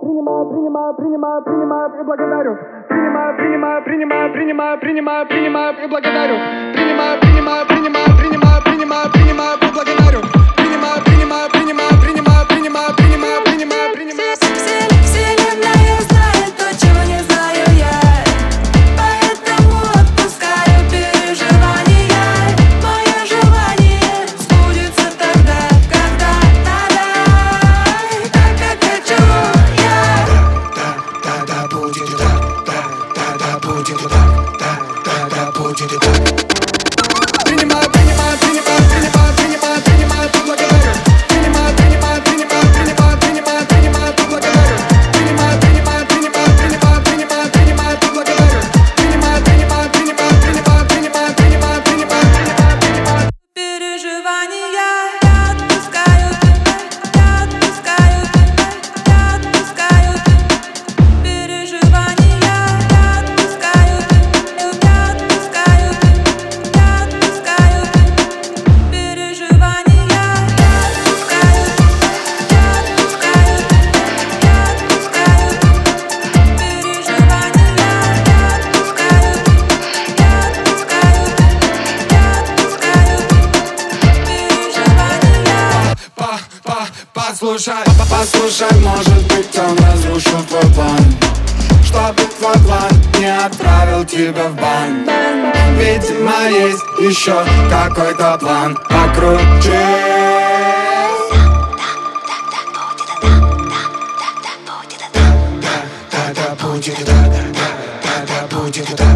и благодарю. Принимаю и благодарю. Принимаю и благодарю. Вселенная знает то, чего не знаю я, поэтому отпускаю переживания. Мое желание сбудется тогда, когда надо, так как хочу я. Да будет и так, да будет и так, да будет и так. Принимаю и благодарю. Послушай, может быть, он разрушил твой план, чтобы твой план не отправил тебя в бан. Видимо, есть еще какой-то план покруче. Да будет и так, да будет и так.